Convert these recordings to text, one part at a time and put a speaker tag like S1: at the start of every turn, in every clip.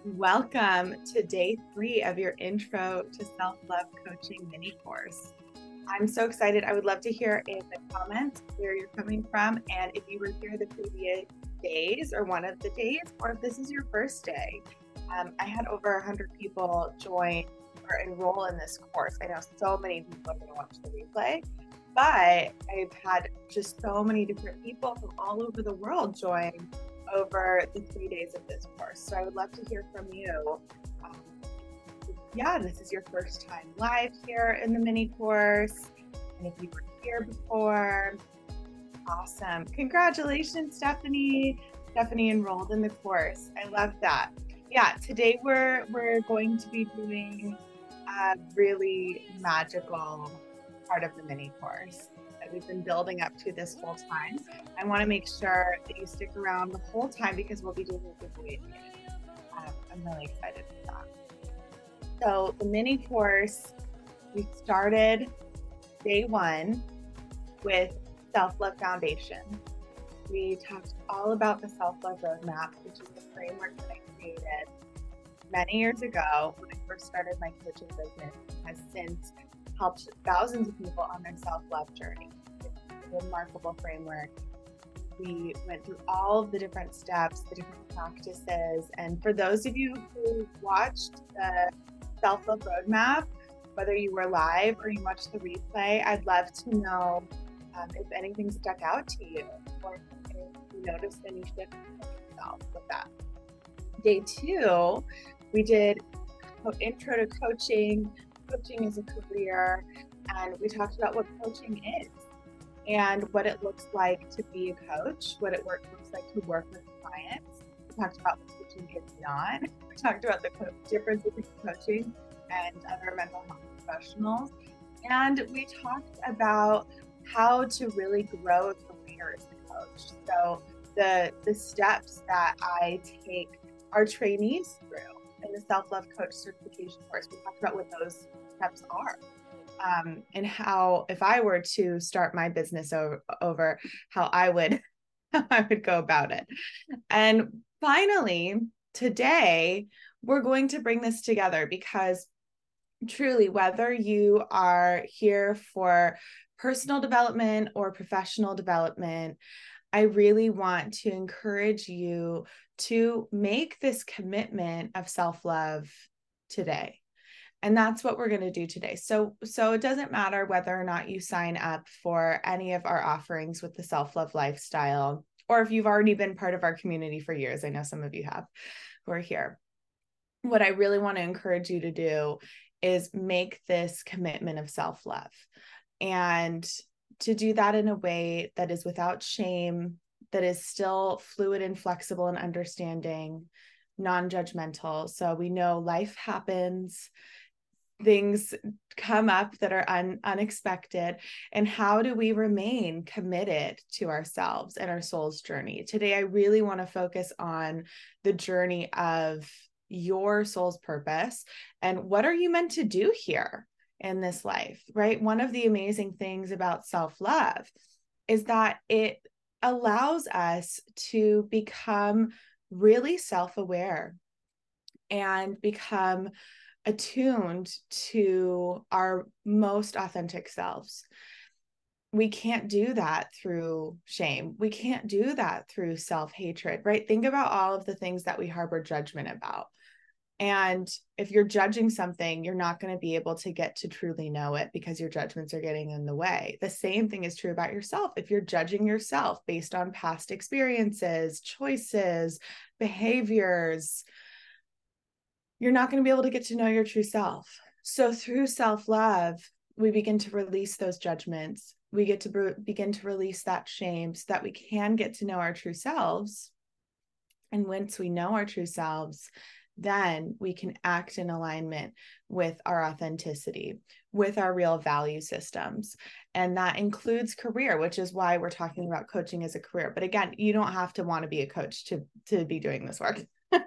S1: Welcome to day 3 of your Intro to Self-Love Coaching mini course. I'm so excited. I would love to hear in the comments where you're coming from, and if you were here the previous days or one of the days, or if this is your first day. I had over 100 people join or enroll in this course. I know so many people are going to watch the replay, but I've had just so many different people from all over the world join over the 3 days of this course. So I would love to hear from you. Um, this is your first time live here in the mini course. And if you were here before, awesome. Congratulations, Stephanie. Stephanie enrolled in the course. I love that. Yeah, today we're going to be doing a really magical part of the mini course that we've been building up to this whole time. I want to make sure that you stick around the whole time because we'll be doing a giveaway at the end. I'm really excited for that. So the mini course, we started day 1 with Self-Love Foundation. We talked all about the Self-Love Roadmap, which is the framework that I created many years ago when I first started my coaching business, and has since helped thousands of people on their self-love journey. It's a remarkable framework. We went through all of the different steps, the different practices, and for those of you who watched the Self-Love Roadmap, whether you were live or you watched the replay, I'd love to know if anything stuck out to you or if you noticed any shift in yourself with that. Day 2, we did intro to coaching. Coaching is a career, and we talked about what coaching is and what it looks like to be a coach, what it looks like to work with clients. We talked about what coaching is not. We talked about the difference between coaching and other mental health professionals. And we talked about how to really grow a career as a coach. So the steps that I take our trainees through in the Self-Love Coach certification course, we talked about what those steps are. And how, if I were to start my business over how I would go about it. And finally, today, we're going to bring this together because truly, whether you are here for personal development or professional development, I really want to encourage you to make this commitment of self-love today. And that's what we're going to do today. So it doesn't matter whether or not you sign up for any of our offerings with the Self-Love Lifestyle, or if you've already been part of our community for years. I know some of you have who are here. What I really want to encourage you to do is make this commitment of self-love, and to do that in a way that is without shame, that is still fluid and flexible and understanding, non-judgmental. So we know life happens, things come up that are unexpected, and how do we remain committed to ourselves and our soul's journey? Today, I really want to focus on the journey of your soul's purpose and what are you meant to do here in this life, right? One of the amazing things about self-love is that it allows us to become really self-aware and become attuned to our most authentic selves. We can't do that through shame. We can't do that through self-hatred, right? Think about all of the things that we harbor judgment about. And if you're judging something, you're not going to be able to get to truly know it because your judgments are getting in the way. The same thing is true about yourself. If you're judging yourself based on past experiences, choices, behaviors, you're not going to be able to get to know your true self. So through self-love, we begin to release those judgments. We get to begin to release that shame so that we can get to know our true selves. And once we know our true selves, then we can act in alignment with our authenticity, with our real value systems. And that includes career, which is why we're talking about coaching as a career. But again, you don't have to want to be a coach to be doing this work.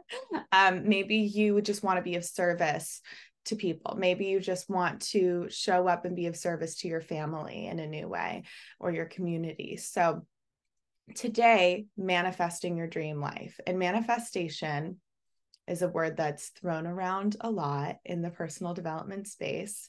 S1: Maybe you just want to be of service to people. Maybe you just want to show up and be of service to your family in a new way or your community. So today, manifesting your dream life, and manifestation is a word that's thrown around a lot in the personal development space.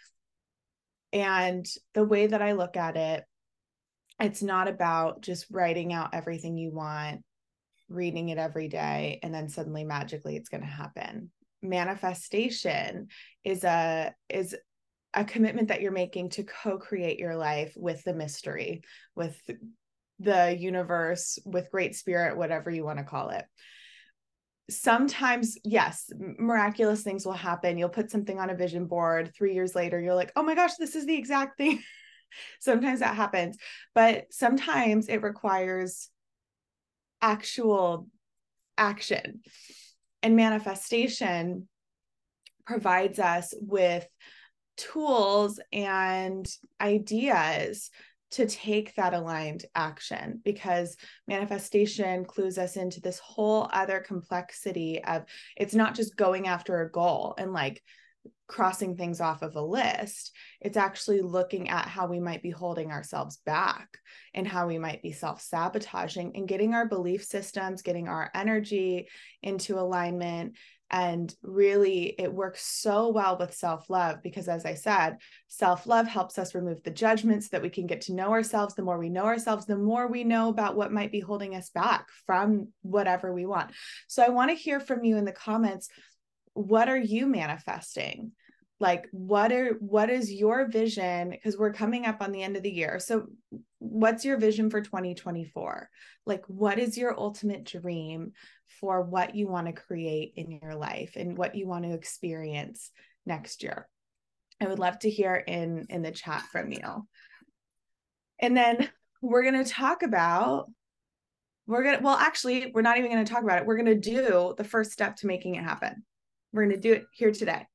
S1: And the way that I look at it, it's not about just writing out everything you want, reading it every day, and then suddenly magically it's going to happen. Manifestation is a commitment that you're making to co-create your life with the mystery, with the universe, with great spirit, whatever you want to call it. Sometimes, yes, miraculous things will happen. You'll put something on a vision board. 3 years later, you're like, oh my gosh, this is the exact thing. Sometimes that happens, but sometimes it requires actual action. And manifestation provides us with tools and ideas to take that aligned action, because manifestation clues us into this whole other complexity of, it's not just going after a goal and like crossing things off of a list. It's actually looking at how we might be holding ourselves back and how we might be self-sabotaging, and getting our belief systems, getting our energy into alignment. And really, it works so well with self-love, because as I said, self-love helps us remove the judgments so that we can get to know ourselves. The more we know ourselves, the more we know about what might be holding us back from whatever we want. So I want to hear from you in the comments. What are you manifesting? Like, what is your vision? Because we're coming up on the end of the year. So what's your vision for 2024? Like, what is your ultimate dream for what you want to create in your life and what you want to experience next year? I would love to hear in the chat from you. And then we're going to talk about, we're not even going to talk about it. We're going to do the first step to making it happen. We're going to do it here today.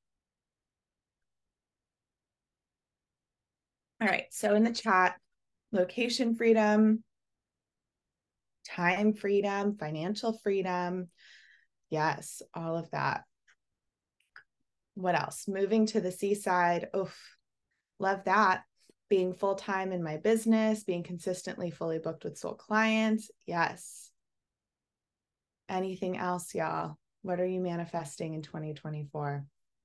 S1: All right. So in the chat, location freedom, time freedom, financial freedom. Yes, all of that. What else? Moving to the seaside. Oof, love that. Being full-time in my business, being consistently fully booked with soul clients. Yes. Anything else, y'all? What are you manifesting in 2024?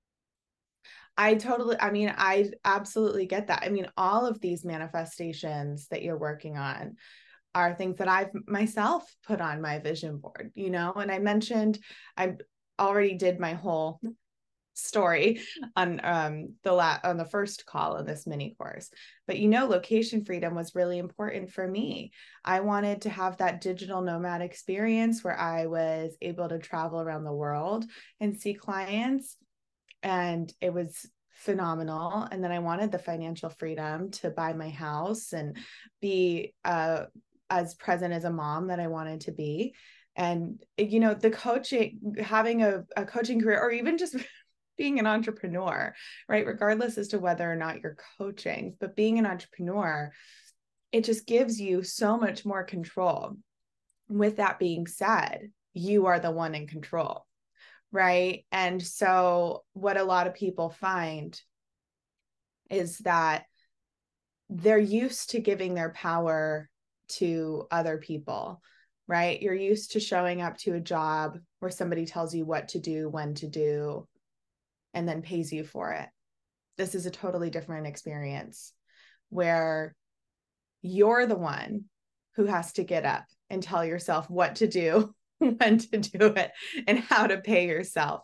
S1: I absolutely get that. I mean, all of these manifestations that you're working on are things that I've myself put on my vision board, and I mentioned I already did my whole story on the first call of this mini course. But location freedom was really important for me. I wanted to have that digital nomad experience where I was able to travel around the world and see clients, and it was phenomenal. And then I wanted the financial freedom to buy my house and be as present as a mom that I wanted to be. And the coaching, having a coaching career, or even just being an entrepreneur, right? Regardless as to whether or not you're coaching, but being an entrepreneur, it just gives you so much more control. With that being said, you are the one in control, right? And so what a lot of people find is that they're used to giving their power to other people, right? You're used to showing up to a job where somebody tells you what to do, when to do, and then pays you for it. This is a totally different experience where you're the one who has to get up and tell yourself what to do, when to do it, and how to pay yourself.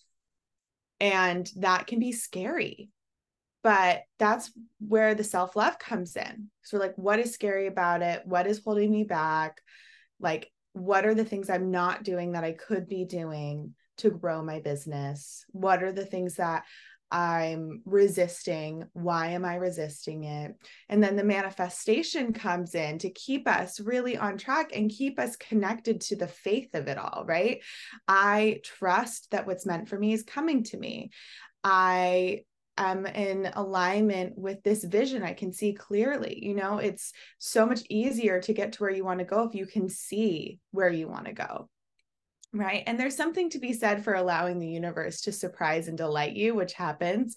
S1: And that can be scary, but that's where the self-love comes in. So like, what is scary about it? What is holding me back? Like, what are the things I'm not doing that I could be doing to grow my business? What are the things that I'm resisting? Why am I resisting it? And then the manifestation comes in to keep us really on track and keep us connected to the faith of it all, right? I trust that what's meant for me is coming to me. I am in alignment with this vision. I can see clearly, it's so much easier to get to where you want to go if you can see where you want to go. Right. And there's something to be said for allowing the universe to surprise and delight you, which happens.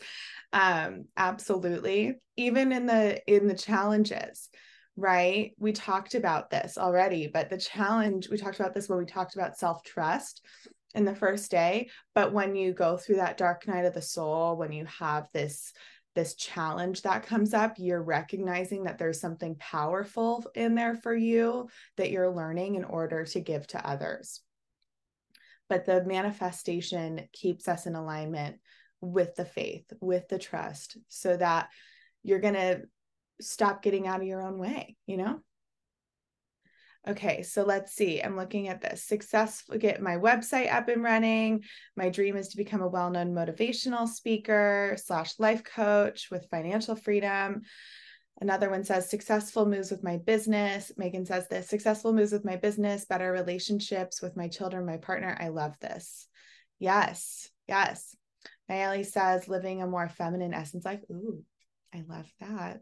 S1: Absolutely. Even in the challenges, right? We talked about this already, but the challenge, we talked about this when we talked about self-trust. in the first day, but when you go through that dark night of the soul, when you have this challenge that comes up, you're recognizing that there's something powerful in there for you that you're learning in order to give to others. But the manifestation keeps us in alignment with the faith, with the trust, so that you're going to stop getting out of your own way, you know? Okay, so let's see. I'm looking at this. Successful, get my website up and running. My dream is to become a well-known motivational speaker / life coach with financial freedom. Another one says successful moves with my business. Megan says this, successful moves with my business, better relationships with my children, my partner. I love this. Yes, yes. Nayeli says living a more feminine essence life. Ooh, I love that.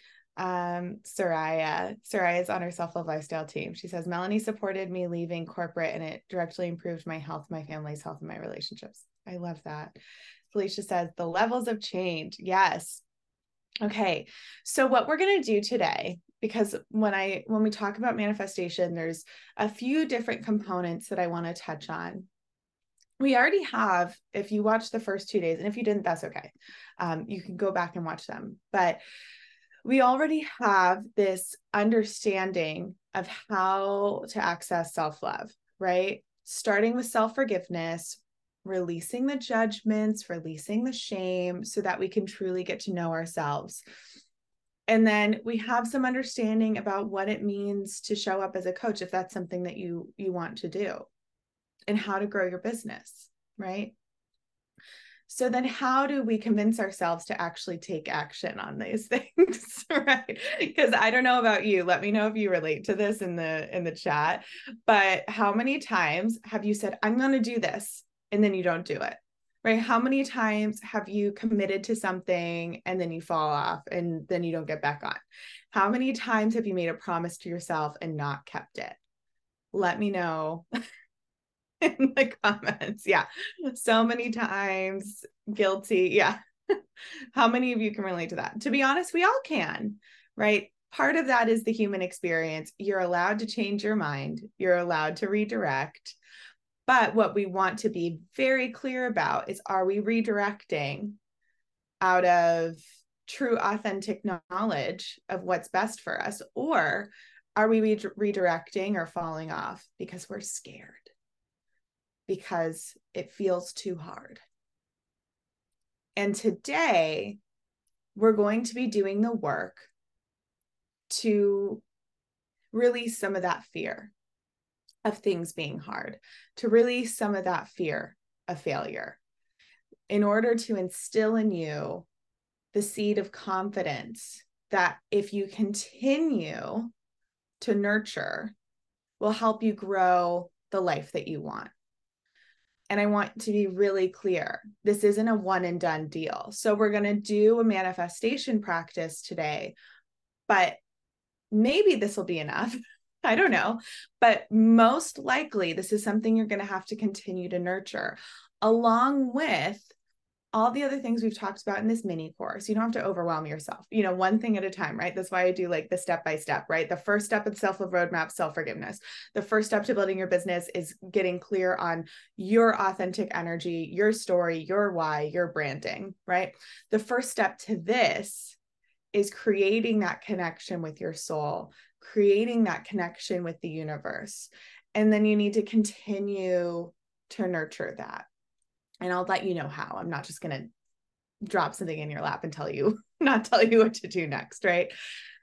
S1: Soraya is on her self-love lifestyle team. She says, Melanie supported me leaving corporate and it directly improved my health, my family's health, and my relationships. I love that. Felicia says the levels of change. Yes. Okay. So what we're going to do today, because when we talk about manifestation, there's a few different components that I want to touch on. We already have, if you watch the first 2 days, and if you didn't, that's okay. You can go back and watch them, but we already have this understanding of how to access self-love, right? Starting with self-forgiveness, releasing the judgments, releasing the shame so that we can truly get to know ourselves. And then we have some understanding about what it means to show up as a coach, if that's something that you want to do, and how to grow your business, right? So then how do we convince ourselves to actually take action on these things, right? Because I don't know about you. Let me know if you relate to this in the chat. But how many times have you said, I'm going to do this, and then you don't do it, right? How many times have you committed to something and then you fall off and then you don't get back on? How many times have you made a promise to yourself and not kept it? Let me know in the comments. Yeah. So many times, guilty. Yeah. How many of you can relate to that? To be honest, we all can, right? Part of that is the human experience. You're allowed to change your mind. You're allowed to redirect. But what we want to be very clear about is, are we redirecting out of true, authentic knowledge of what's best for us? Or are we redirecting or falling off because we're scared? Because it feels too hard. And today, we're going to be doing the work to release some of that fear of things being hard, to release some of that fear of failure, in order to instill in you the seed of confidence that if you continue to nurture, will help you grow the life that you want. And I want to be really clear, this isn't a one and done deal. So we're going to do a manifestation practice today, but maybe this will be enough. I don't know. But most likely, this is something you're going to have to continue to nurture, along with all the other things we've talked about in this mini course. You don't have to overwhelm yourself, one thing at a time, right? That's why I do like the step-by-step, right? The first step of the self-love roadmap, self-forgiveness. The first step to building your business is getting clear on your authentic energy, your story, your why, your branding, right? The first step to this is creating that connection with your soul, creating that connection with the universe. And then you need to continue to nurture that. And I'll let you know how. I'm not just going to drop something in your lap and not tell you what to do next, right?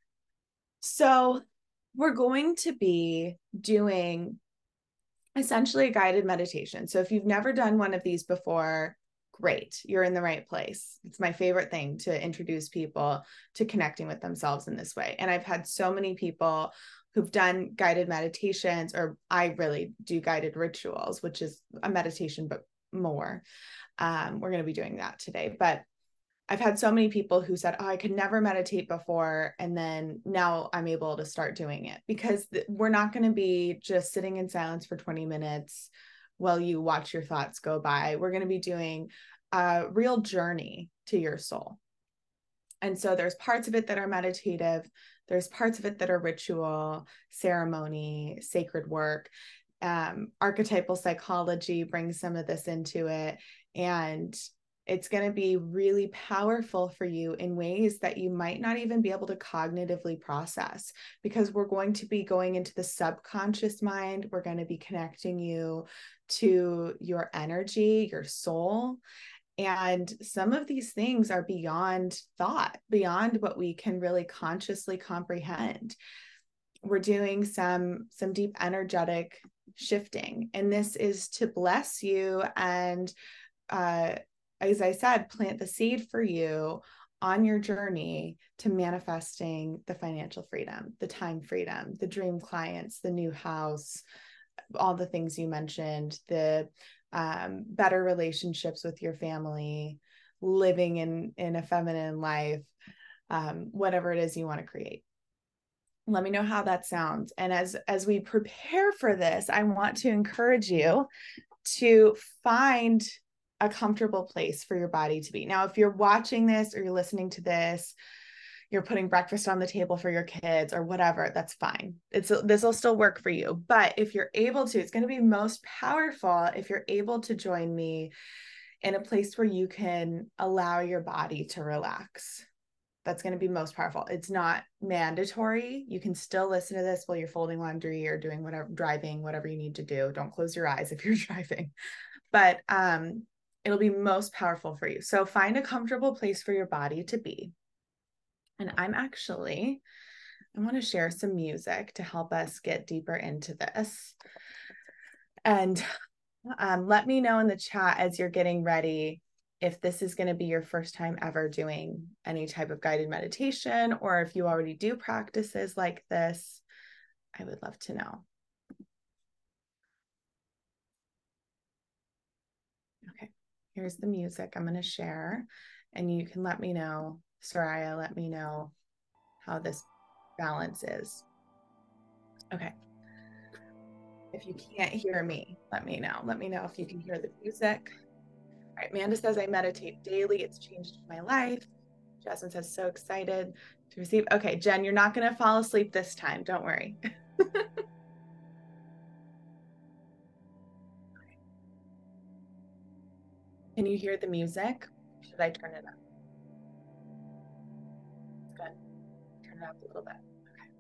S1: So we're going to be doing essentially a guided meditation. So if you've never done one of these before, great, you're in the right place. It's my favorite thing to introduce people to connecting with themselves in this way. And I've had so many people who've done guided meditations, or I really do guided rituals, which is a meditation, but more. We're going to be doing that today. But I've had so many people who said, oh, I could never meditate before. And then now I'm able to start doing it, because we're not going to be just sitting in silence for 20 minutes while you watch your thoughts go by. We're going to be doing a real journey to your soul. And so there's parts of it that are meditative. There's parts of it that are ritual, ceremony, sacred work. archetypal psychology brings some of this into it. And it's going to be really powerful for you in ways that you might not even be able to cognitively process, because we're going to be going into the subconscious mind. We're going to be connecting you to your energy, your soul. And some of these things are beyond thought, beyond what we can really consciously comprehend. We're doing some deep energetic shifting, and this is to bless you and as I said, plant the seed for you on your journey to manifesting the financial freedom, the time freedom, the dream clients, the new house, all the things you mentioned, the better relationships with your family, living in a feminine life, whatever it is you want to create. Let me know how that sounds. And as we prepare for this, I want to encourage you to find a comfortable place for your body to be. Now, if you're watching this or you're listening to this, you're putting breakfast on the table for your kids or whatever, that's fine. This will still work for you. But if you're able to, it's going to be most powerful if you're able to join me in a place where you can allow your body to relax. That's going to be most powerful. It's not mandatory. You can still listen to this while you're folding laundry or doing whatever, driving, whatever you need to do. Don't close your eyes if you're driving. But it'll be most powerful for you. So find a comfortable place for your body to be. And I want to share some music to help us get deeper into this. And let me know in the chat as you're getting ready if this is going to be your first time ever doing any type of guided meditation, or if you already do practices like this. I would love to know. Okay, here's the music I'm going to share, and you can let me know, Soraya, let me know how this balance is. Okay. If you can't hear me, let me know. Let me know if you can hear the music. All right, Amanda says, I meditate daily. It's changed my life. Jasmine says, so excited to receive. Okay, Jen, you're not going to fall asleep this time. Don't worry. Can you hear the music? Should I turn it up? Good. Turn it up a little bit. Okay.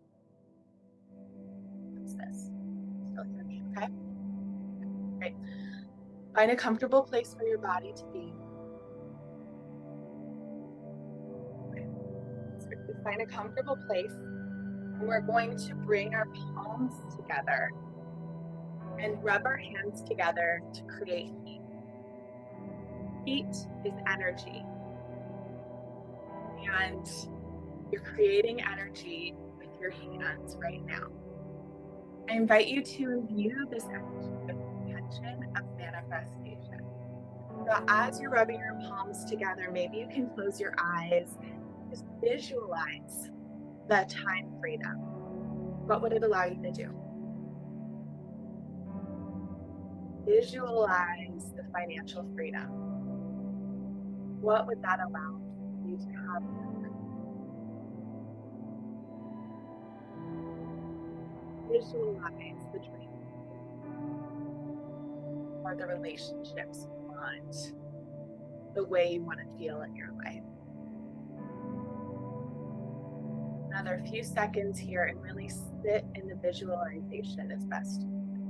S1: What's this? Still hear me, okay? Great. Find a comfortable place for your body to be. Okay. So find a comfortable place, and we're going to bring our palms together and rub our hands together to create heat. Heat is energy, and you're creating energy with your hands right now. I invite you to imbue this energy with the intention of manifestation. So as you're rubbing your palms together, maybe you can close your eyes, just visualize that time freedom. What would it allow you to do? Visualize the financial freedom. What would that allow you to have? Visualize the dream or the relationships you want, the way you want to feel in your life. Another few seconds here and really sit in the visualization as best.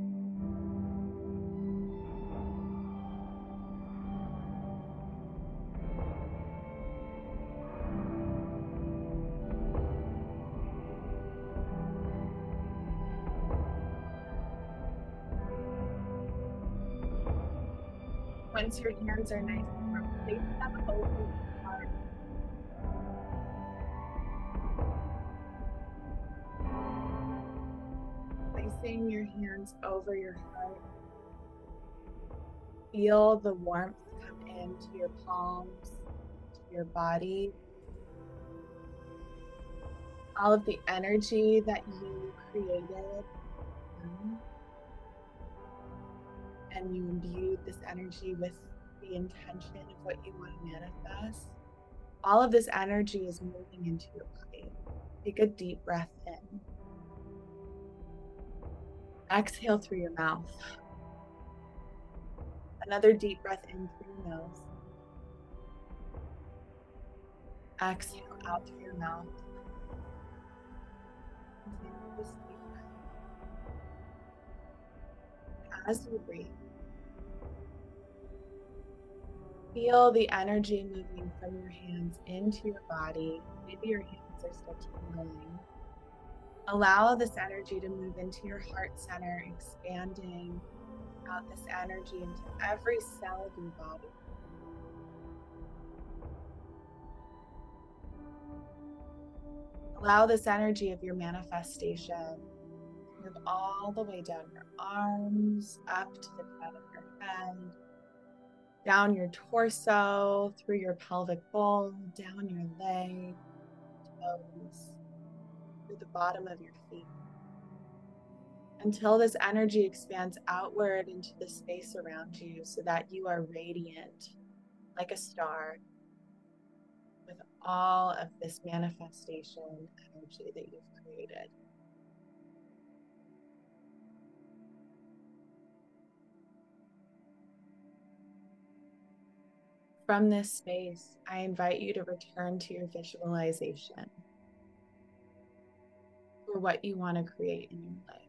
S1: Once your hands are nice and warm, place them over your heart. Placing your hands over your heart. Feel the warmth come into your palms, to your body. All of the energy that you created. And you imbued this energy with the intention of what you want to manifest. All of this energy is moving into your body. Take a deep breath in. Exhale through your mouth. Another deep breath in through your nose. Exhale out through your mouth. Continue this deep breath. As you breathe, feel the energy moving from your hands into your body. Maybe your hands are still tingling. Allow this energy to move into your heart center, expanding out this energy into every cell of your body. Allow this energy of your manifestation to move all the way down your arms, up to the crown of your head, down your torso, through your pelvic bowl, down your legs, toes, through the bottom of your feet, until this energy expands outward into the space around you so that you are radiant like a star with all of this manifestation energy that you've created. From this space, I invite you to return to your visualization for what you want to create in your life.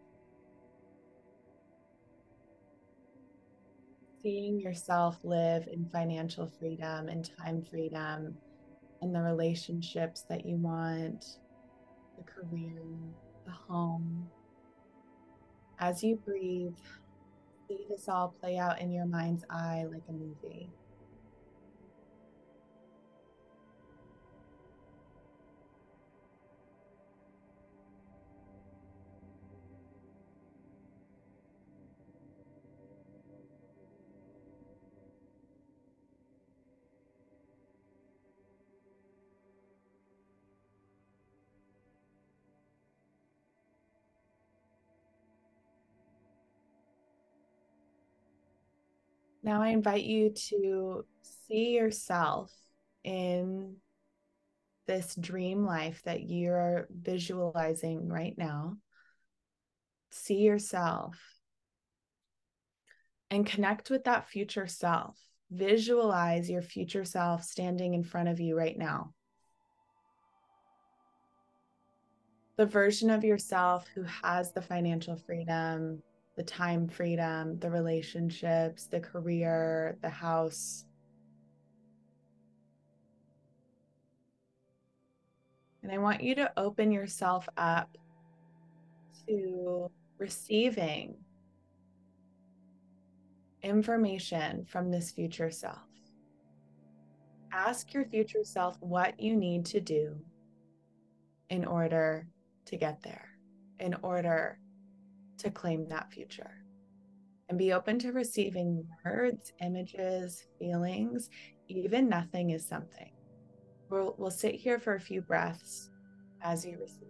S1: Seeing yourself live in financial freedom and time freedom, and the relationships that you want, the career, the home. As you breathe, see this all play out in your mind's eye like a movie. Now I invite you to see yourself in this dream life that you're visualizing right now. See yourself and connect with that future self. Visualize your future self standing in front of you right now. The version of yourself who has the financial freedom, the time freedom, the relationships, the career, the house. And I want you to open yourself up to receiving information from this future self. Ask your future self what you need to do in order to get there, in order to claim that future. And be open to receiving words, images, feelings, even nothing is something. We'll sit here for a few breaths as you receive.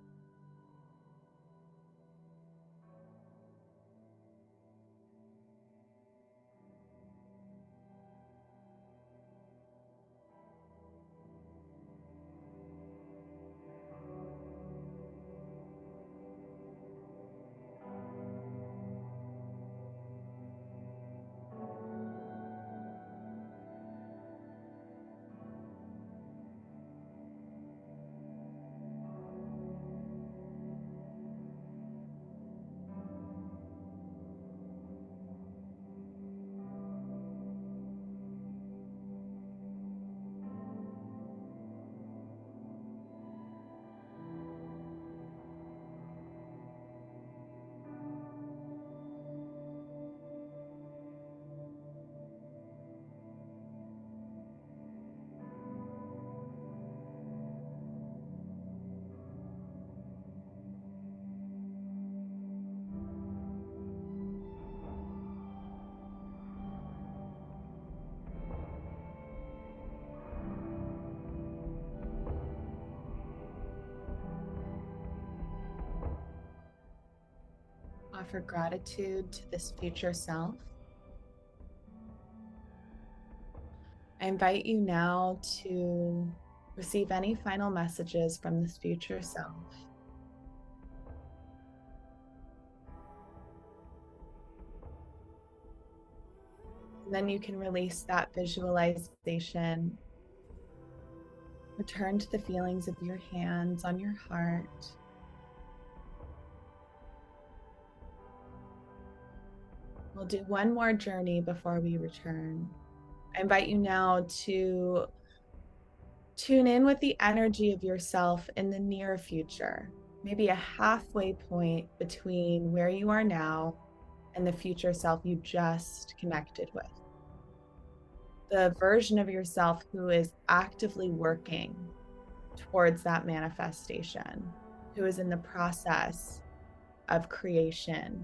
S1: Offer gratitude to this future self. I invite you now to receive any final messages from this future self. Then you can release that visualization. Return to the feelings of your hands on your heart. We'll do one more journey before we return. I invite you now to tune in with the energy of yourself in the near future, maybe a halfway point between where you are now and the future self you just connected with. The version of yourself who is actively working towards that manifestation, who is in the process of creation.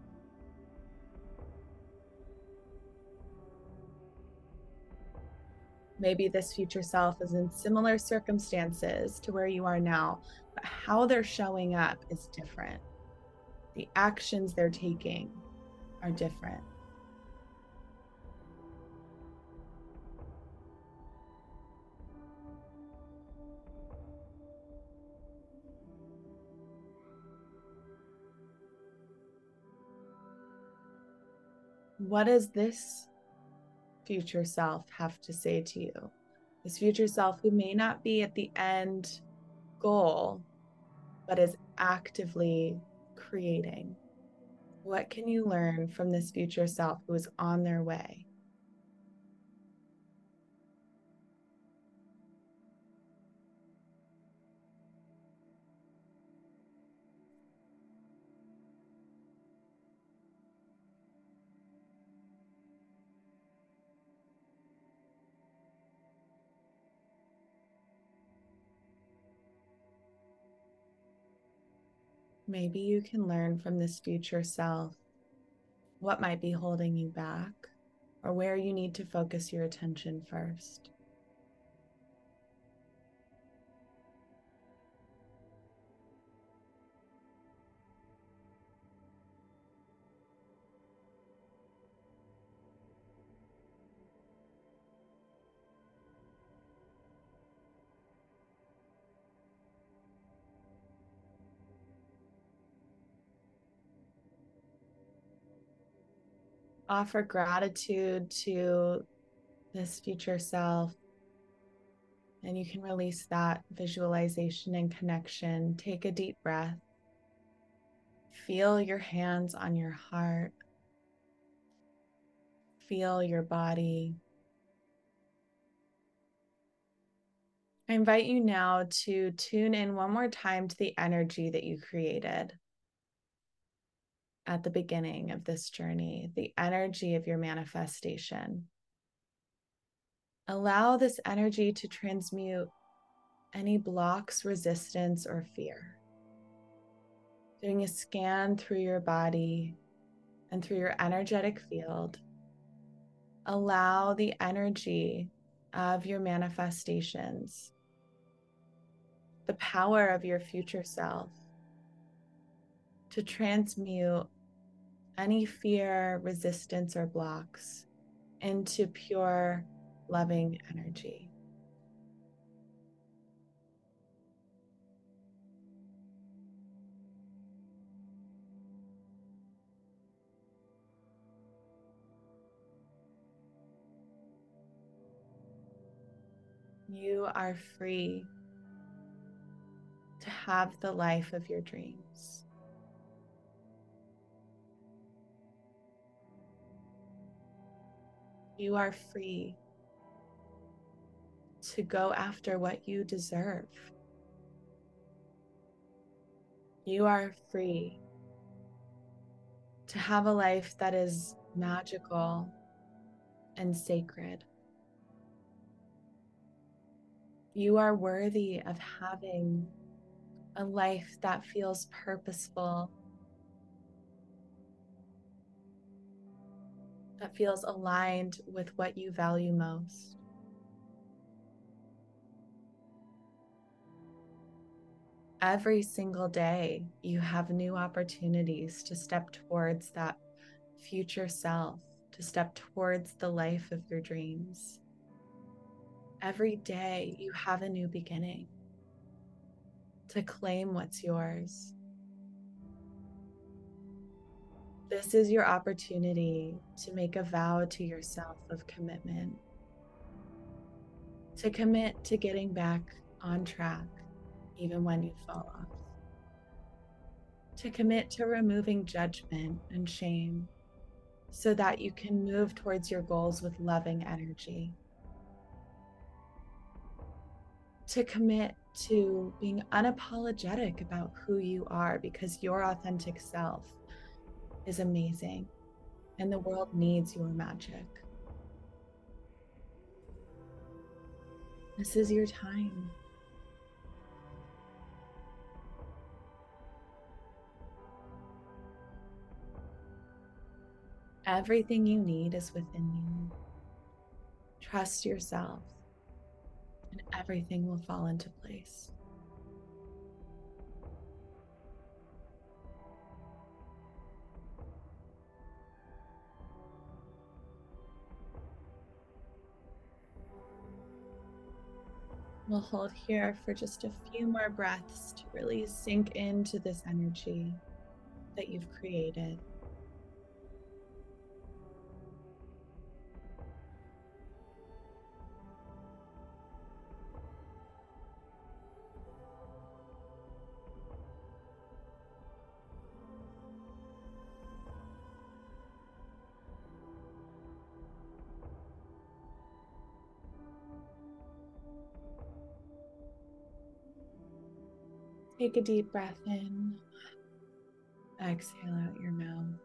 S1: Maybe this future self is in similar circumstances to where you are now, but how they're showing up is different. The actions they're taking are different. What does this future self have to say to you? This future self who may not be at the end goal, but is actively creating. What can you learn from this future self who is on their way? Maybe you can learn from this future self what might be holding you back or where you need to focus your attention first. Offer gratitude to this future self, and you can release that visualization and connection. Take a deep breath. Feel your hands on your heart. Feel your body. I invite you now to tune in one more time to the energy that you created at the beginning of this journey, the energy of your manifestation. Allow this energy to transmute any blocks, resistance, or fear. Doing a scan through your body and through your energetic field. Allow the energy of your manifestations, the power of your future self, to transmute any fear, resistance, or blocks into pure, loving energy. You are free to have the life of your dreams. You are free to go after what you deserve. You are free to have a life that is magical and sacred. You are worthy of having a life that feels purposeful, that feels aligned with what you value most. Every single day, you have new opportunities to step towards that future self, to step towards the life of your dreams. Every day, you have a new beginning to claim what's yours. This is your opportunity to make a vow to yourself of commitment, to commit to getting back on track even when you fall off, to commit to removing judgment and shame so that you can move towards your goals with loving energy, to commit to being unapologetic about who you are because your authentic self is amazing and the world needs your magic. This is your time. Everything you need is within you. Trust yourself, and everything will fall into place. We'll hold here for just a few more breaths to really sink into this energy that you've created. Take a deep breath in, exhale out your mouth.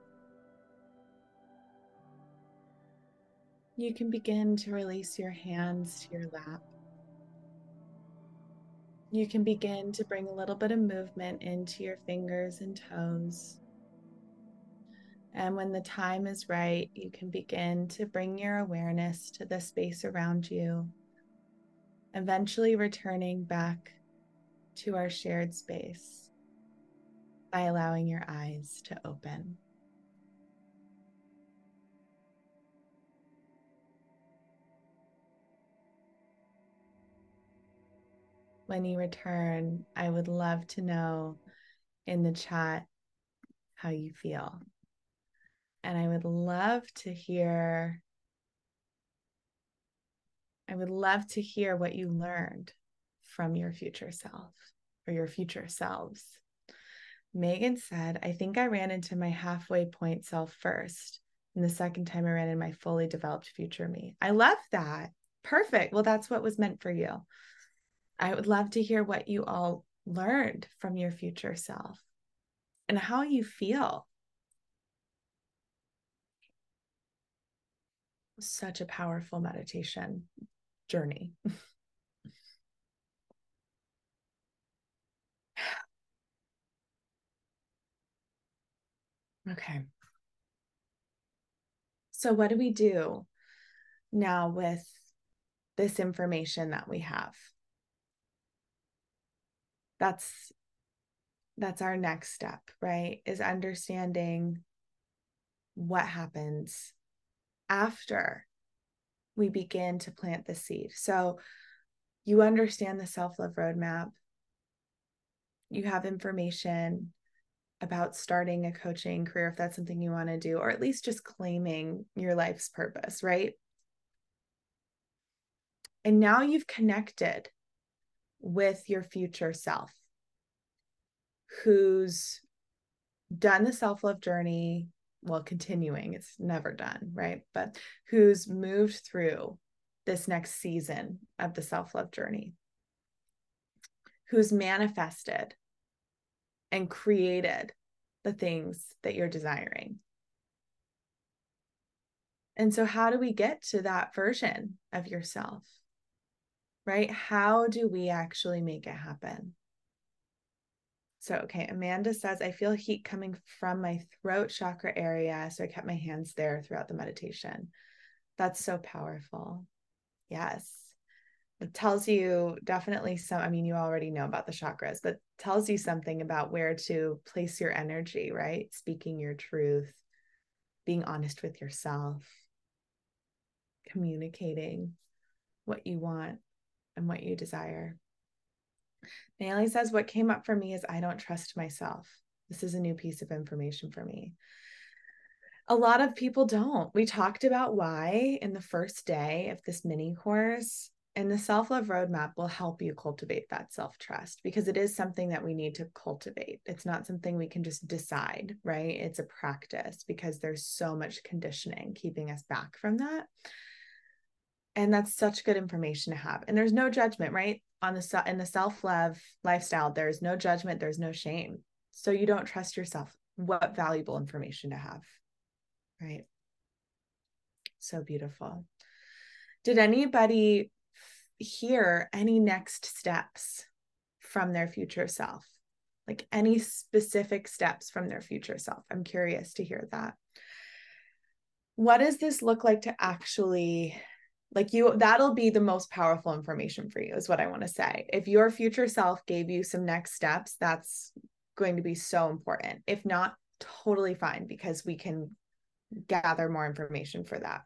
S1: You can begin to release your hands to your lap. You can begin to bring a little bit of movement into your fingers and toes. And when the time is right, you can begin to bring your awareness to the space around you, eventually returning back to our shared space by allowing your eyes to open. When you return, I would love to know in the chat how you feel. And I would love to hear what you learned from your future self or your future selves. Megan said, I think I ran into my halfway point self first. And the second time I ran in my fully developed future me. I love that. Perfect. Well, that's what was meant for you. I would love to hear what you all learned from your future self and how you feel. Such a powerful meditation journey. Okay. So, what do we do now with this information that we have? That's our next step, right? Is understanding what happens after we begin to plant the seed. So, you understand the self-love roadmap. You have information about starting a coaching career if that's something you want to do, or at least just claiming your life's purpose, right? And now you've connected with your future self who's done the self-love journey, well, continuing, it's never done, right? But who's moved through this next season of the self-love journey, who's manifested and created the things that you're desiring. And so, how do we get to that version of yourself, right? How do we actually make it happen? So, okay, Amanda says, I feel heat coming from my throat chakra area. So I kept my hands there throughout the meditation. That's so powerful. Yes. It tells you definitely some, I mean, you already know about the chakras, but tells you something about where to place your energy, right? Speaking your truth, being honest with yourself, communicating what you want and what you desire. Naomi says, what came up for me is I don't trust myself. This is a new piece of information for me. A lot of people don't. We talked about why in the first day of this mini course, and the self-love roadmap will help you cultivate that self-trust, because it is something that we need to cultivate. It's not something we can just decide, right? It's a practice, because there's so much conditioning keeping us back from that. And that's such good information to have. And there's no judgment, right? In the self-love lifestyle, there's no judgment, there's no shame. So you don't trust yourself. What valuable information to have, right? So beautiful. Did anybody hear any next steps from their future self? Like any specific steps from their future self? I'm curious to hear that. What does this look like to actually, like, you, that'll be the most powerful information for you, is what I want to say. If your future self gave you some next steps, that's going to be so important. If not, totally fine, because we can gather more information for that.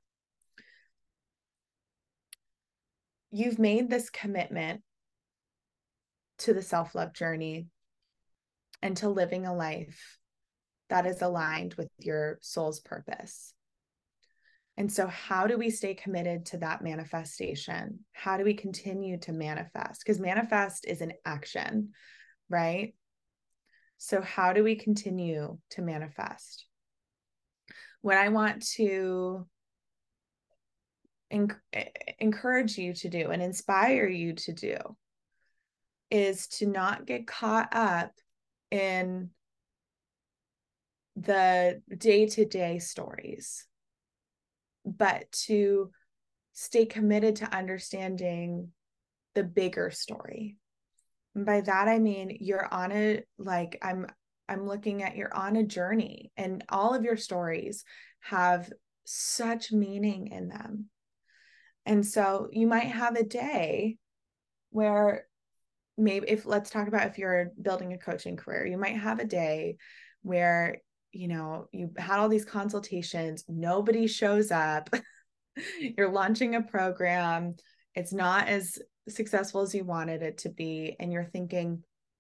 S1: You've made this commitment to the self-love journey and to living a life that is aligned with your soul's purpose. And so how do we stay committed to that manifestation? How do we continue to manifest? Because manifest is an action, right? So how do we continue to manifest? What I want to encourage you to do and inspire you to do is to not get caught up in the day-to-day stories, but to stay committed to understanding the bigger story. And by that, I mean, you're on a, like, I'm looking at, you're on a journey, and all of your stories have such meaning in them. And so you might have a day where maybe, if let's talk about if you're building a coaching career, you might have a day where, you know, you had all these consultations, nobody shows up, you're launching a program, it's not as successful as you wanted it to be, and you're thinking,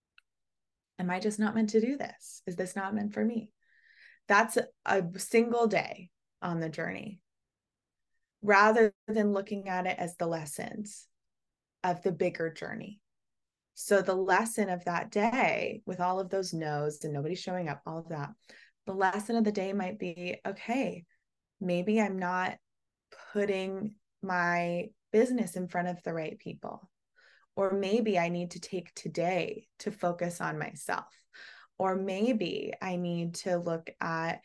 S1: am I just not meant to do this? Is this not meant for me? That's a single day on the journey, rather than looking at it as the lessons of the bigger journey. So the lesson of that day, with all of those no's and nobody showing up, all of that, the lesson of the day might be, okay, maybe I'm not putting my business in front of the right people. Or maybe I need to take today to focus on myself. Or maybe I need to look at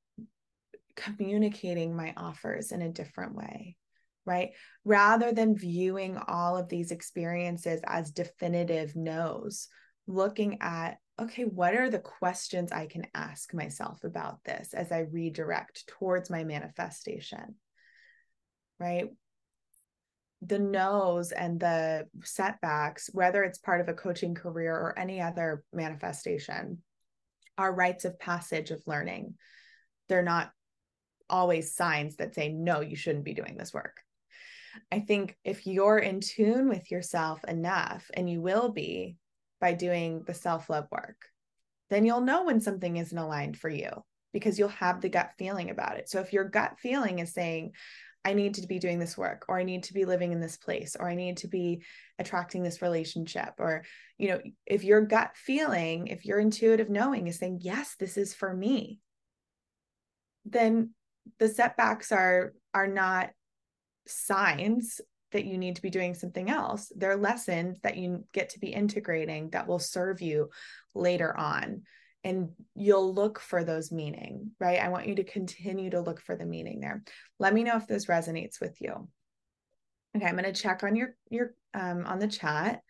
S1: communicating my offers in a different way, right? Rather than viewing all of these experiences as definitive no's, looking at, okay, what are the questions I can ask myself about this as I redirect towards my manifestation, right? The no's and the setbacks, whether it's part of a coaching career or any other manifestation, are rites of passage of learning. They're not always signs that say, no, you shouldn't be doing this work. I think if you're in tune with yourself enough, and you will be by doing the self-love work, then you'll know when something isn't aligned for you, because you'll have the gut feeling about it. So if your gut feeling is saying, I need to be doing this work, or I need to be living in this place, or I need to be attracting this relationship, or, you know, if your gut feeling, if your intuitive knowing is saying, yes, this is for me, then the setbacks are not signs that you need to be doing something else. They're lessons that you get to be integrating that will serve you later on. And you'll look for those meaning, right? I want you to continue to look for the meaning there. Let me know if this resonates with you. Okay, I'm going to check on your on the chat.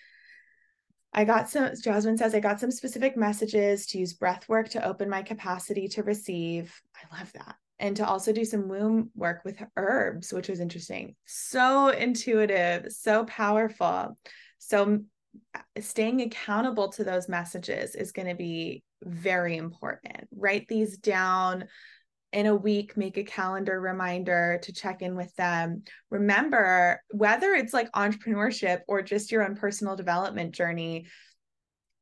S1: Jasmine says, I got some specific messages to use breath work to open my capacity to receive. I love that. And to also do some womb work with herbs, which was interesting. So intuitive, so powerful. So staying accountable to those messages is going to be very important. Write these down in a week, make a calendar reminder to check in with them. Remember, whether it's like entrepreneurship or just your own personal development journey,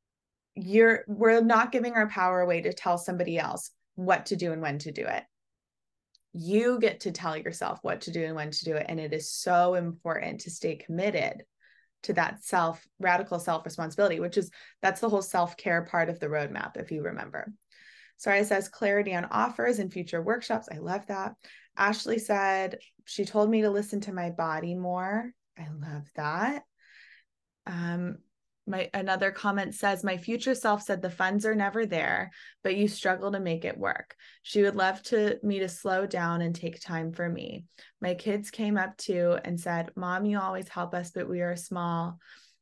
S1: we're not giving our power away to tell somebody else what to do and when to do it. You get to tell yourself what to do and when to do it. And it is so important to stay committed to that radical self-responsibility, that's the whole self-care part of the roadmap, if you remember. Soraya says clarity on offers and future workshops. I love that. Ashley said, she told me to listen to my body more. I love that. Another comment says, my future self said the funds are never there, but you struggle to make it work. She would love me to slow down and take time for me. My kids came up to and said, Mom, you always help us, but we are small.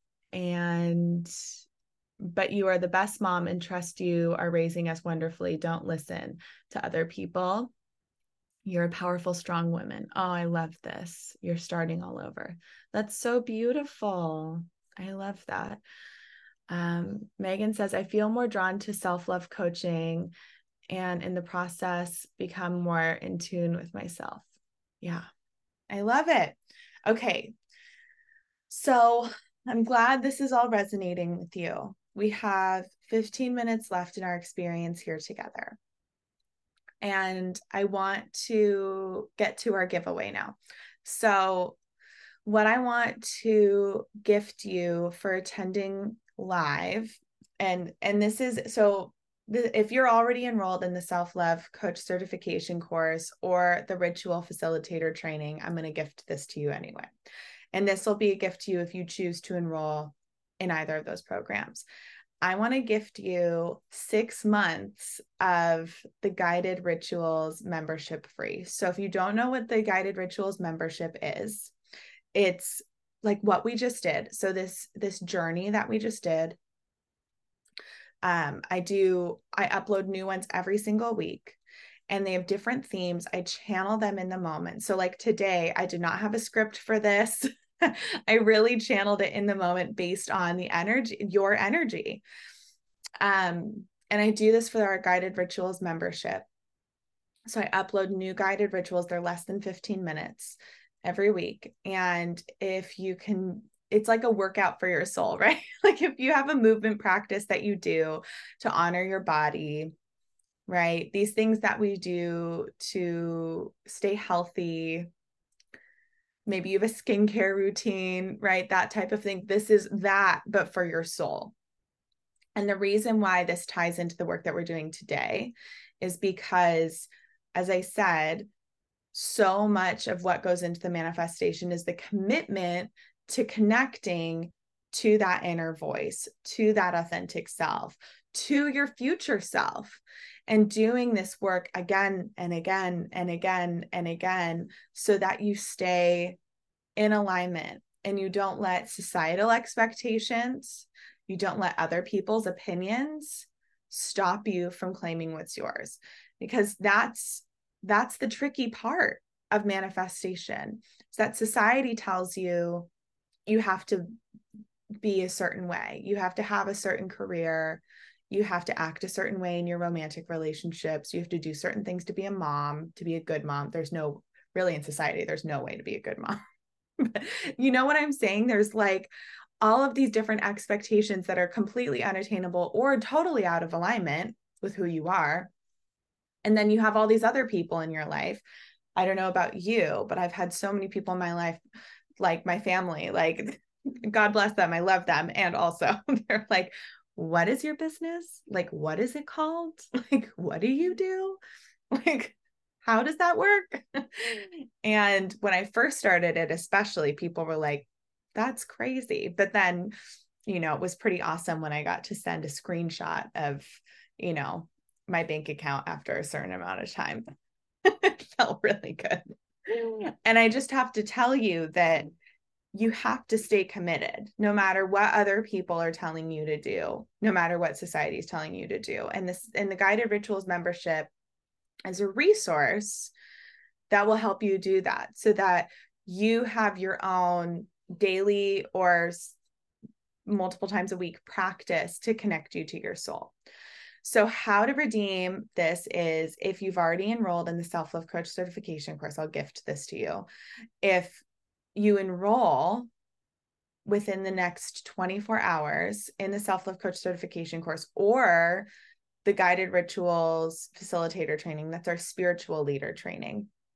S1: But you are the best mom and trust you are raising us wonderfully. Don't listen to other people. You're a powerful, strong woman. Oh, I love this. You're starting all over. That's so beautiful. I love that. Megan says, I feel more drawn to self-love coaching and in the process become more in tune with myself. Yeah, I love it. Okay. So I'm glad this is all resonating with you. We have 15 minutes left in our experience here together. And I want to get to our giveaway now. So what I want to gift you for attending live, and this is, so if you're already enrolled in the Self-Love Coach certification course or the Ritual Facilitator training, I'm going to gift this to you anyway. And this will be a gift to you if you choose to enroll in either of those programs. I want to gift you 6 months of the Guided Rituals membership free. So if you don't know what the Guided Rituals membership is, it's like what we just did. So this journey that we just did, I upload new ones every single week, and they have different themes. I channel them in the moment. So like today, I did not have a script for this. I really channeled it in the moment based on the energy, your energy. And I do this for our Guided Rituals membership. So I upload new guided rituals. They're less than 15 minutes every week. And if you can, it's like a workout for your soul, right? Like if you have a movement practice that you do to honor your body, right? These things that we do to stay healthy. Maybe you have a skincare routine, right? That type of thing. This is that, but for your soul. And the reason why this ties into the work that we're doing today is because, as I said, so much of what goes into the manifestation is the commitment to connecting to that inner voice, to that authentic self, to your future self, and doing this work again and again and again and again so that you stay in alignment and you don't let societal expectations, you don't let other people's opinions stop you from claiming what's yours, because that's the tricky part of manifestation, is that society tells you you have to be a certain way, you have to have a certain career, you have to act a certain way in your romantic relationships, you have to do certain things to be a mom, to be a good mom. There's no, really in society, there's no way to be a good mom. You know what I'm saying? There's like all of these different expectations that are completely unattainable or totally out of alignment with who you are. And then you have all these other people in your life. I don't know about you, but I've had so many people in my life, like my family, like God bless them, I love them. And also they're like, what is your business? Like, what is it called? Like, what do you do? Like, how does that work? And when I first started it, especially, people were like, that's crazy. But then, it was pretty awesome when I got to send a screenshot of, my bank account after a certain amount of time. It felt really good. And I just have to tell you that you have to stay committed no matter what other people are telling you to do, no matter what society is telling you to do. And the Guided Rituals membership as a resource that will help you do that, so that you have your own daily or multiple times a week practice to connect you to your soul. So how to redeem this is, if you've already enrolled in the Self-Love Coach certification course, I'll gift this to you. If you enroll within the next 24 hours in the Self-Love Coach certification course or the Guided Rituals Facilitator training, that's our spiritual leader training.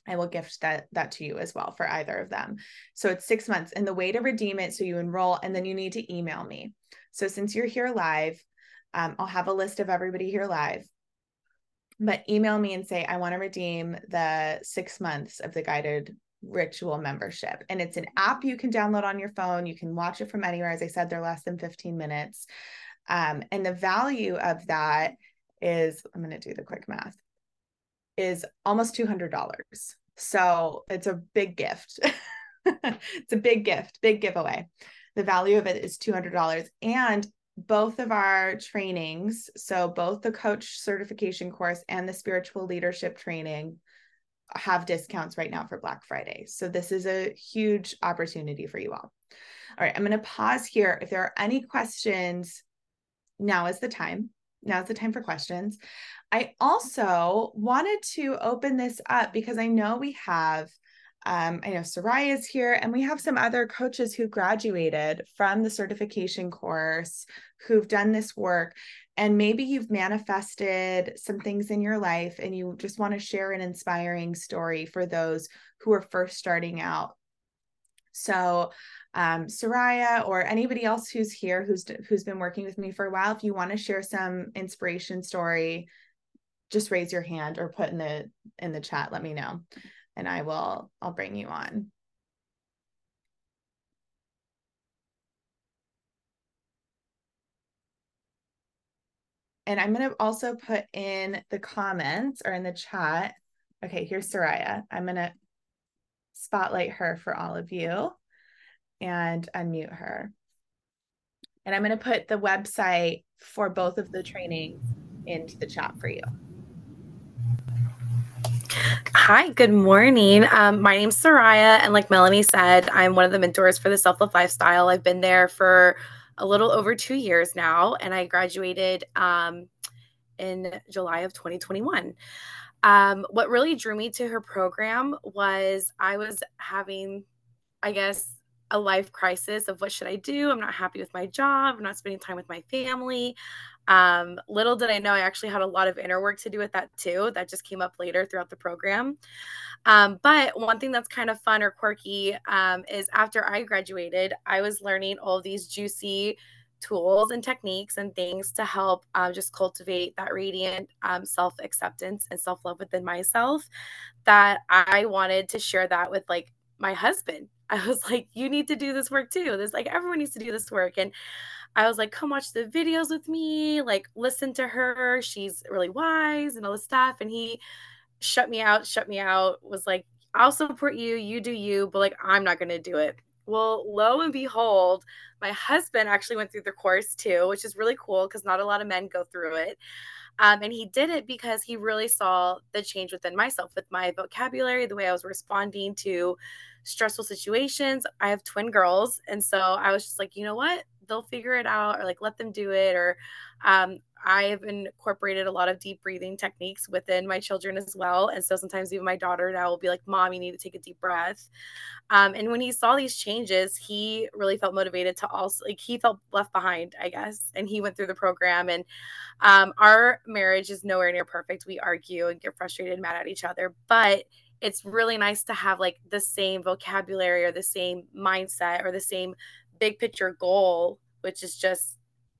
S1: I will gift that to you as well for either of them. So it's 6 months, and the way to redeem it, so you enroll and then you need to email me. So since you're here live, I'll have a list of everybody here live, but email me and say, I want to redeem the 6 months of the guided ritual membership. And it's an app you can download on your phone. You can watch it from anywhere. As I said, they're less than 15 minutes. And the value of that is, I'm going to do the quick math, is almost $200. So it's a big gift. It's a big gift, big giveaway. The value of it is $200. And both of our trainings, so both the coach certification course and the spiritual leadership training, have discounts right now for Black Friday. So this is a huge opportunity for you all. All right, I'm going to pause here. If there are any questions, now is the time. Now is the time for questions. I also wanted to open this up because I know we have, I know Soraya is here, and we have some other coaches who graduated from the certification course who've done this work. And maybe you've manifested some things in your life and you just want to share an inspiring story for those who are first starting out. So Soraya or anybody else who's here, who's been working with me for a while, if you want to share some inspiration story, just raise your hand or put in the chat, let me know, and I'll bring you on. And I'm going to also put in the comments or in the chat. Okay, here's Soraya. I'm going to spotlight her for all of you and unmute her. And I'm going to put the website for both of the trainings into the chat for you.
S2: Hi, good morning. My name's Soraya, and like Melanie said, I'm one of the mentors for the Self-Love Lifestyle. I've been there for a little over 2 years now, and I graduated in July of 2021. What really drew me to her program was I was having, I guess, a life crisis of what should I do? I'm not happy with my job. I'm not spending time with my family. Little did I know I actually had a lot of inner work to do with that too. That just came up later throughout the program. But one thing that's kind of fun or quirky is after I graduated, I was learning all of these juicy tools and techniques and things to help just cultivate that radiant self-acceptance and self-love within myself, that I wanted to share that with like my husband. I was like, you need to do this work too. This, like, everyone needs to do this work. And I was like, come watch the videos with me, like listen to her. She's really wise and all this stuff. And he shut me out, was like, I'll support you, you do you, but like, I'm not going to do it. Well, lo and behold, my husband actually went through the course too, which is really cool because not a lot of men go through it. And he did it because he really saw the change within myself, with my vocabulary, the way I was responding to stressful situations. I have twin girls. And so I was just like, you know what? They'll figure it out, or like let them do it. Or I have incorporated a lot of deep breathing techniques within my children as well. And so sometimes even my daughter now will be like, Mom, you need to take a deep breath. And when he saw these changes, he really felt motivated to also, like, he felt left behind, I guess. And he went through the program, and our marriage is nowhere near perfect. We argue and get frustrated and mad at each other, but it's really nice to have like the same vocabulary or the same mindset or the same big picture goal, which is just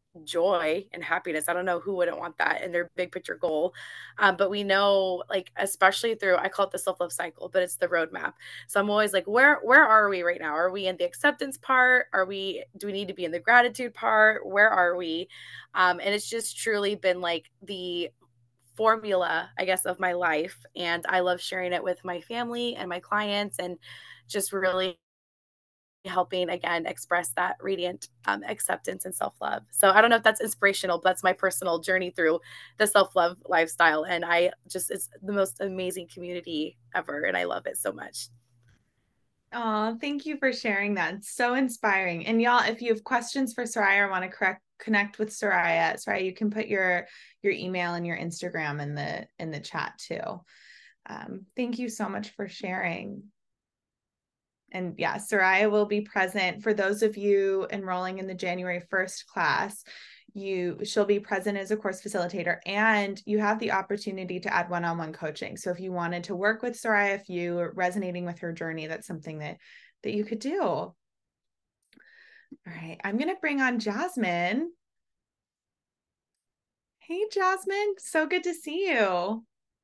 S2: joy and happiness. I don't know who wouldn't want that in their big picture goal. But we know, like, especially through, I call it the self-love cycle, but it's the roadmap. So I'm always like, where are we right now? Are we in the acceptance part? Do we need to be in the gratitude part? Where are we? And it's just truly been like the formula, I guess, of my life. And I love sharing it with my family and my clients, and just really helping again express that radiant acceptance and self-love. So I don't know if that's inspirational, but that's my personal journey through the self-love lifestyle. And it's the most amazing community ever. And I love it so much.
S1: Oh, thank you for sharing that. It's so inspiring. And y'all, if you have questions for Soraya or want to connect with Soraya, you can put your email and your Instagram in the chat too. Thank you so much for sharing. And yeah, Soraya will be present for those of you enrolling in the January 1st class. she'll be present as a course facilitator, and you have the opportunity to add one-on-one coaching. So if you wanted to work with Soraya, if you are resonating with her journey, that's something that you could do. All right, I'm going to bring on Jasmine. Hey, Jasmine, so good to see you.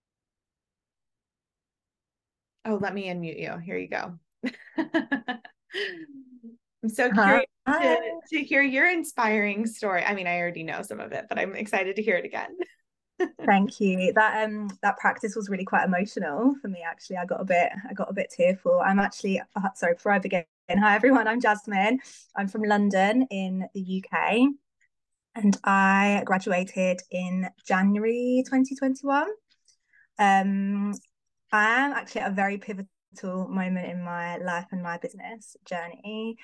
S1: Oh, let me unmute you. Here you go. I'm so curious to hear your inspiring story. I mean, I already know some of it, but I'm excited to hear it again.
S3: Thank you. That practice was really quite emotional for me, actually. I got a bit tearful. I'm actually sorry, before I begin. Hi everyone, I'm Jasmine. I'm from London in the UK, and I graduated in January 2021. I am actually at a very pivotal moment in my life and my business journey.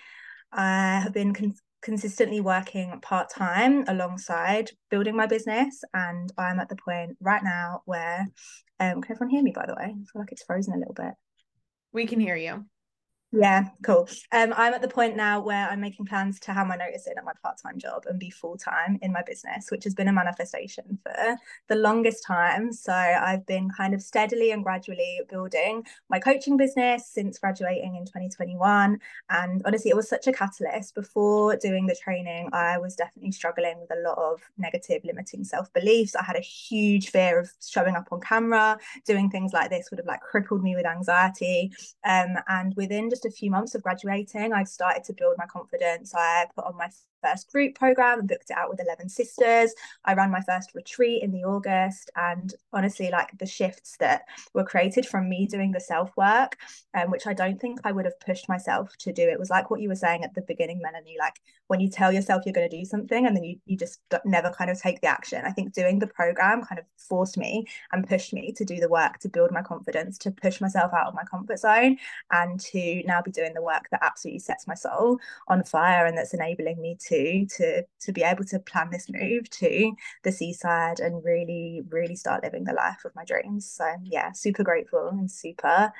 S3: I have been consistently working part-time alongside building my business, and I'm at the point right now where can everyone hear me, by the way? I feel like it's frozen a little bit.
S1: We can hear you.
S3: Yeah, cool. I'm at the point now where I'm making plans to have my notice in at my part-time job and be full-time in my business, which has been a manifestation for the longest time. So I've been kind of steadily and gradually building my coaching business since graduating in 2021. And honestly, it was such a catalyst. Before doing the training, I was definitely struggling with a lot of negative, limiting self-beliefs. I had a huge fear of showing up on camera. Doing things like this would have like crippled me with anxiety. And within just a few months of graduating, I started to build my confidence. I put on my first group program and booked it out with 11 sisters. I ran my first retreat in the August, and honestly, like the shifts that were created from me doing the self-work, which I don't think I would have pushed myself to do. It was like what you were saying at the beginning, Melanie, like when you tell yourself you're going to do something and then you just never kind of take the action. I think doing the program kind of forced me and pushed me to do the work, to build my confidence, to push myself out of my comfort zone, and to now be doing the work that absolutely sets my soul on fire, and that's enabling me to be able to plan this move to the seaside and really start living the life of my dreams. So yeah, super grateful and super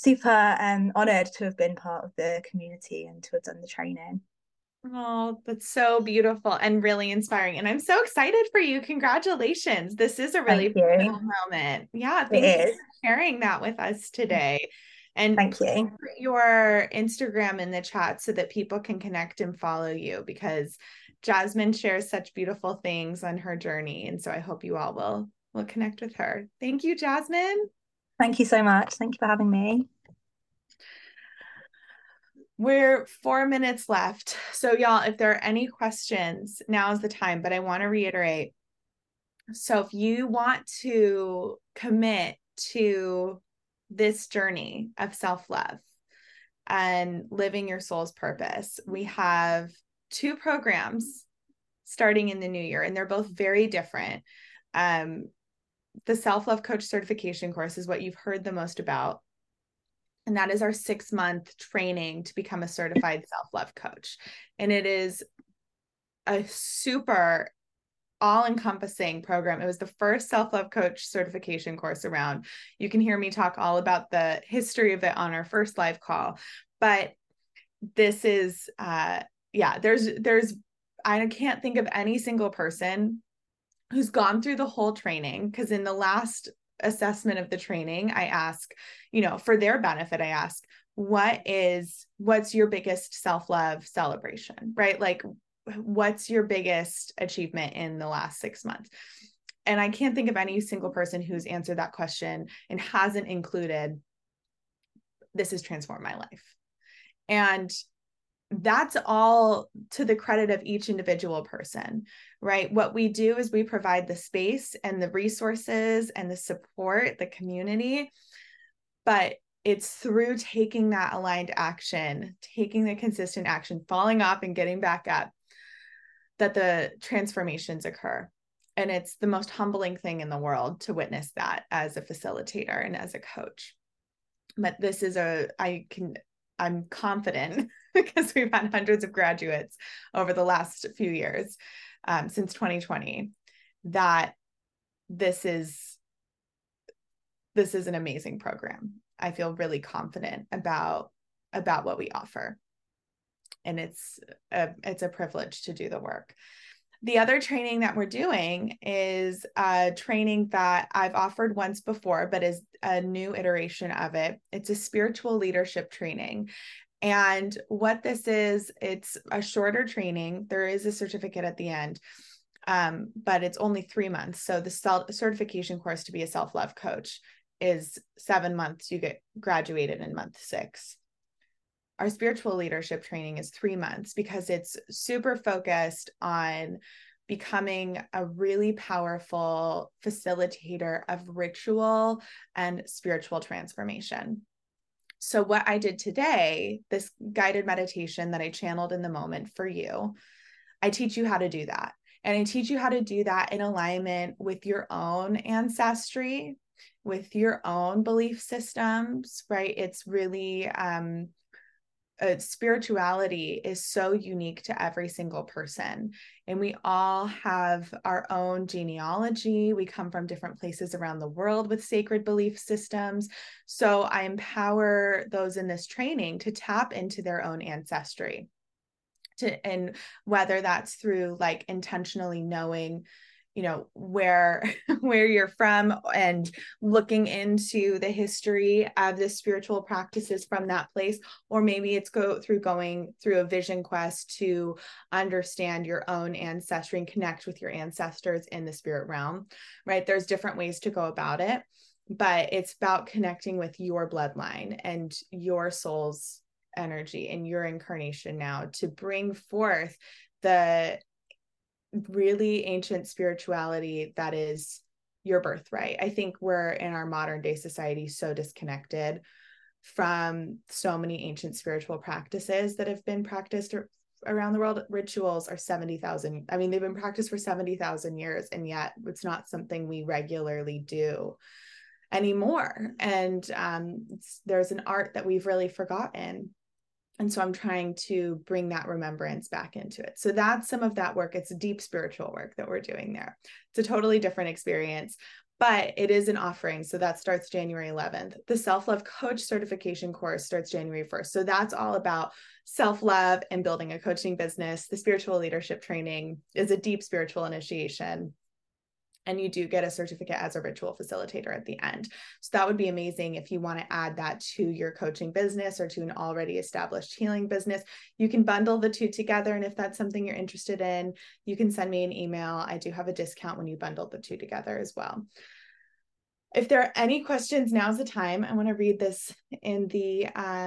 S3: honored to have been part of the community and to have done the training.
S1: Oh, that's so beautiful and really inspiring. And I'm so excited for you. Congratulations. This is a really pivotal moment. Yeah, thank you for sharing that with us today. And
S3: thank you.
S1: Put your Instagram in the chat so that people can connect and follow you, because Jasmine shares such beautiful things on her journey. And so I hope you all will connect with her. Thank you, Jasmine.
S3: Thank you so much. Thank you for having me.
S1: We're 4 minutes left. So y'all, if there are any questions, now is the time, but I want to reiterate. So if you want to commit to this journey of self-love and living your soul's purpose, we have 2 programs starting in the new year, and they're both very different. The Self-Love Coach certification course is what you've heard the most about. And that is our 6-month training to become a certified self-love coach. And it is a super all-encompassing program. It was the first self-love coach certification course around. You can hear me talk all about the history of it on our first live call. But this is, there's, I can't think of any single person who's gone through the whole training, because in the last assessment of the training, I ask, for their benefit, I ask, what's your biggest self-love celebration, right? Like, what's your biggest achievement in the last 6 months? And I can't think of any single person who's answered that question and hasn't included, this has transformed my life. And that's all to the credit of each individual person, right? What we do is we provide the space and the resources and the support, the community, but it's through taking that aligned action, taking the consistent action, falling off and getting back up, that the transformations occur. And it's the most humbling thing in the world to witness that as a facilitator and as a coach. But this is I'm confident, because we've had hundreds of graduates over the last few years, since 2020, that this is an amazing program. I feel really confident about what we offer. And it's a privilege to do the work. The other training that we're doing is a training that I've offered once before, but is a new iteration of it. It's a spiritual leadership training. And what this is, it's a shorter training. There is a certificate at the end, but it's only 3 months. So the certification course to be a self-love coach is 7 months. You get graduated in month 6. Our spiritual leadership training is 3 months because it's super focused on becoming a really powerful facilitator of ritual and spiritual transformation. So what I did today, this guided meditation that I channeled in the moment for you, I teach you how to do that. And I teach you how to do that in alignment with your own ancestry, with your own belief systems, right? It's really, spirituality is so unique to every single person. And we all have our own genealogy. We come from different places around the world with sacred belief systems. So I empower those in this training to tap into their own ancestry. And whether that's through like intentionally knowing, you know, where you're from and looking into the history of the spiritual practices from that place, or maybe it's going through a vision quest to understand your own ancestry and connect with your ancestors in the spirit realm, right? There's different ways to go about it, but it's about connecting with your bloodline and your soul's energy and your incarnation now to bring forth the really ancient spirituality that is your birthright. I think we're in our modern day society so disconnected from so many ancient spiritual practices that have been practiced around the world. Rituals are 70,000. I mean, they've been practiced for 70,000 years, and yet it's not something we regularly do anymore. And there's an art that we've really forgotten. And so I'm trying to bring that remembrance back into it. So that's some of that work. It's deep spiritual work that we're doing there. It's a totally different experience, but it is an offering. So that starts January 11th. The self-love coach certification course starts January 1st. So that's all about self-love and building a coaching business. The spiritual leadership training is a deep spiritual initiation. And you do get a certificate as a ritual facilitator at the end. So that would be amazing if you want to add that to your coaching business or to an already established healing business. You can bundle the two together. And if that's something you're interested in, you can send me an email. I do have a discount when you bundle the two together as well. If there are any questions, now's the time. I want to read this in the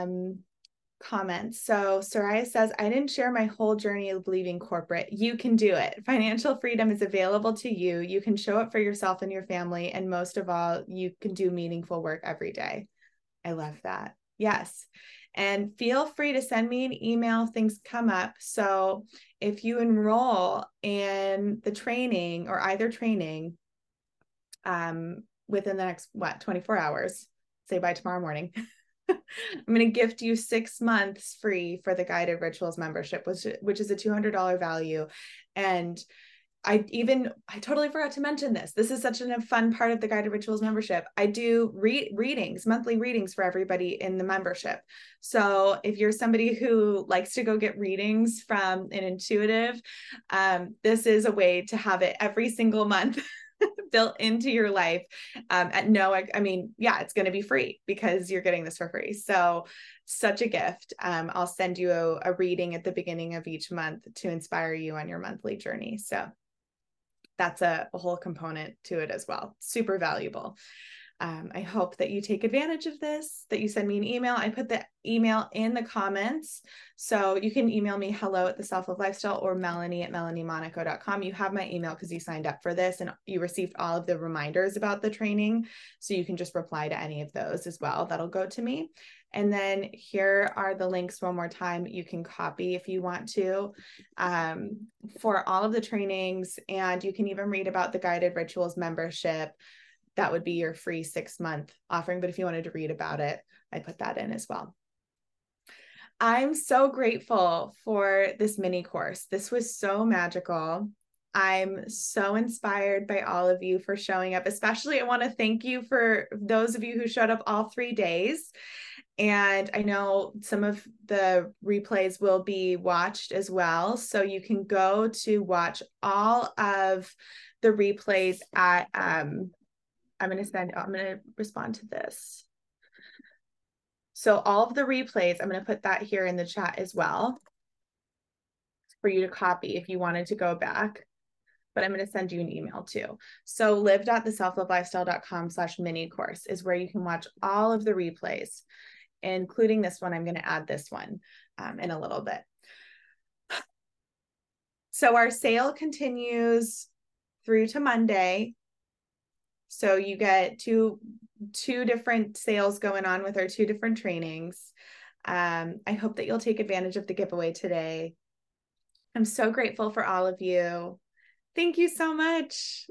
S1: comments. So Soraya says, I didn't share my whole journey of leaving corporate. You can do it. Financial freedom is available to you. You can show up for yourself and your family. And most of all, you can do meaningful work every day. I love that. Yes. And feel free to send me an email if things come up. So if you enroll in the training or either training within the next, 24 hours, say by tomorrow morning, I'm going to gift you 6 months free for the Guided Rituals membership, which is a $200 value. And I totally forgot to mention this. This is such a fun part of the Guided Rituals membership. I do readings, monthly readings for everybody in the membership. So if you're somebody who likes to go get readings from an intuitive, this is a way to have it every single month built into your life at no, I mean, yeah, it's going to be free because you're getting this for free. So such a gift. I'll send you a reading at the beginning of each month to inspire you on your monthly journey. So that's a whole component to it as well. Super valuable. I hope that you take advantage of this, that you send me an email. I put the email in the comments. So you can email me hello@theselflovelifestyle or melanie@melaniemonaco.com. You have my email because you signed up for this and you received all of the reminders about the training. So you can just reply to any of those as well. That'll go to me. And then here are the links one more time. You can copy if you want to for all of the trainings. And you can even read about the Guided Rituals membership. That would be your free 6-month offering. But if you wanted to read about it, I put that in as well. I'm so grateful for this mini course. This was so magical. I'm so inspired by all of you for showing up. Especially, I want to thank you for those of you who showed up all 3 days. And I know some of the replays will be watched as well. So you can go to watch all of the replays at, I'm going to respond to this. So all of the replays, I'm going to put that here in the chat as well for you to copy if you wanted to go back, but I'm going to send you an email too. So live.theselflovelifestyle.com/mini course is where you can watch all of the replays, including this one. I'm going to add this one in a little bit. So our sale continues through to Monday. So you get two different sales going on with our 2 different trainings. I hope that you'll take advantage of the giveaway today. I'm so grateful for all of you. Thank you so much.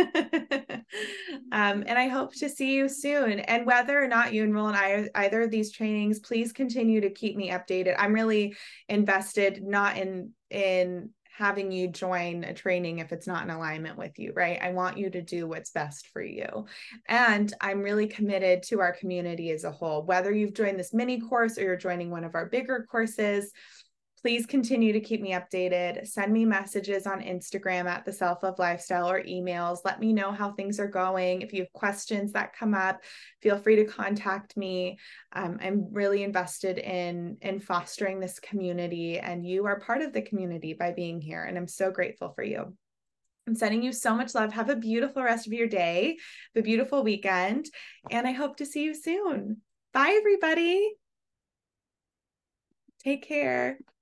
S1: And I hope to see you soon. And whether or not you enroll in either of these trainings, please continue to keep me updated. I'm really invested not in having you join a training if it's not in alignment with you, right? I want you to do what's best for you. And I'm really committed to our community as a whole. Whether you've joined this mini course or you're joining one of our bigger courses, please continue to keep me updated. Send me messages on Instagram at The Self Love Lifestyle or emails. Let me know how things are going. If you have questions that come up, feel free to contact me. I'm really invested in fostering this community, and you are part of the community by being here. And I'm so grateful for you. I'm sending you so much love. Have a beautiful rest of your day, have a beautiful weekend, and I hope to see you soon. Bye, everybody. Take care.